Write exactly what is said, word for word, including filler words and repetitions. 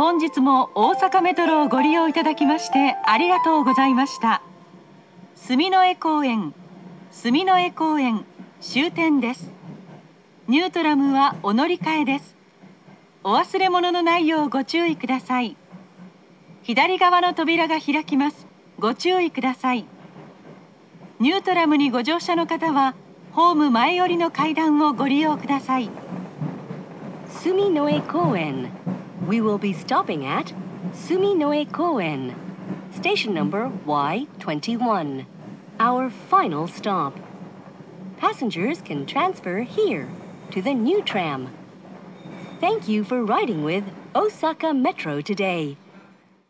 本日も大阪メトロをご利用いただきましてありがとうございました。住之江公園、住之江公園終点です。ニュートラムはお乗り換えです。お忘れ物のないようご注意ください。左側の扉が開きます。ご注意ください。ニュートラムにご乗車の方はホーム前寄りの階段をご利用ください。 Suminoe Koen. We will be stopping at Suminoe Koen, station number Y twenty-one, our final stop. Passengers can transfer here to the new tram. Thank you for riding with Osaka Metro today.